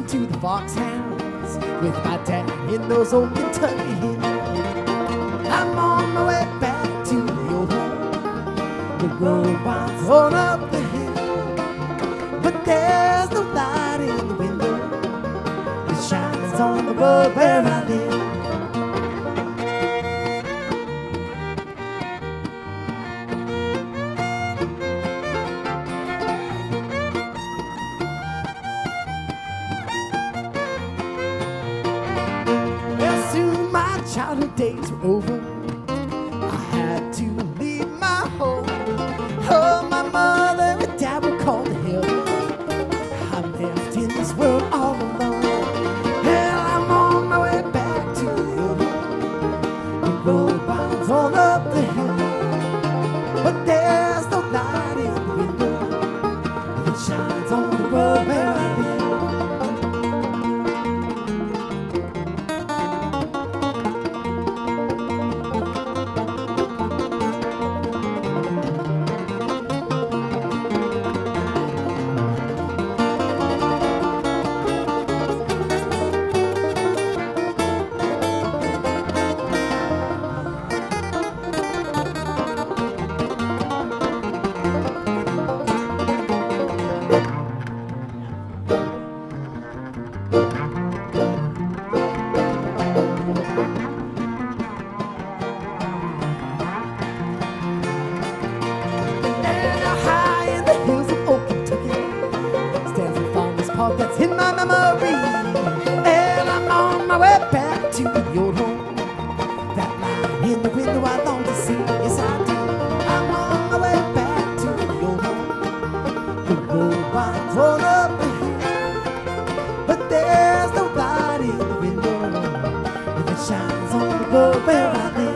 riding to the Foxhounds with my dad in those old Kentucky hills. I'm on my way back to the old home. The road winds on up the hill, but there's no light in the window. It shines on the road where I live. Childhood days were over. I had to leave my home. Oh, my mother and dad were called to help. I'm left in this world all alone. Hell, I'm on my way back to the old home. The road winds on up the hill, but there's no light in the window. It shines on the road where I live. That's in my memory, and I'm on my way back to the old home. That light in the window I long to see, yes I do. I'm on my way back to the old home. The road winds on up the hill, but there's no light in the window, and it shines on the road where I live.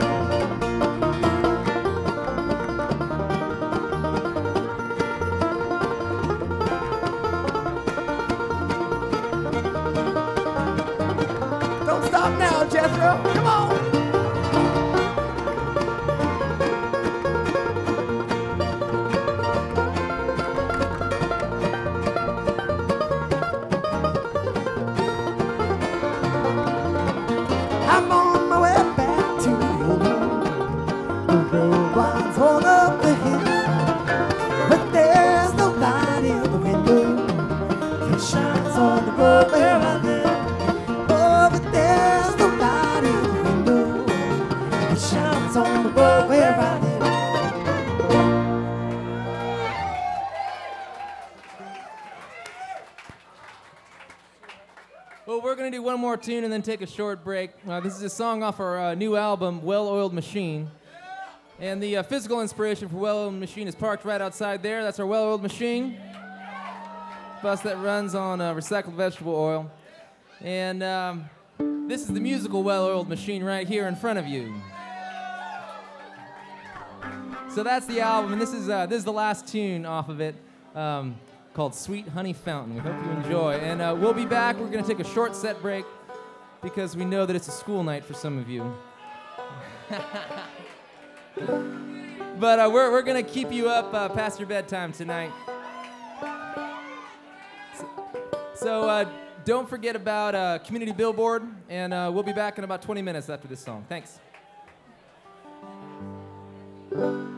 Don't stop now, Jethro. Come on. I'm on my way back to the old home. The road winds on up the hill, but there's no light in the window. It shines on the road where I live. On the road where I live. Well, we're going to do one more tune and then take a short break. This is a song off our new album, Well-Oiled Machine. And the physical inspiration for Well-Oiled Machine is parked right outside there. That's our Well-Oiled Machine. Bus that runs on recycled vegetable oil. And this is the musical Well-Oiled Machine right here in front of you. So that's the album, and this is the last tune off of it, called Sweet Honey Fountain. We hope you enjoy. And we'll be back. We're going to take a short set break because we know that it's a school night for some of you. But we're going to keep you up past your bedtime tonight. So don't forget about Community Billboard, and we'll be back in about 20 minutes after this song. Thanks.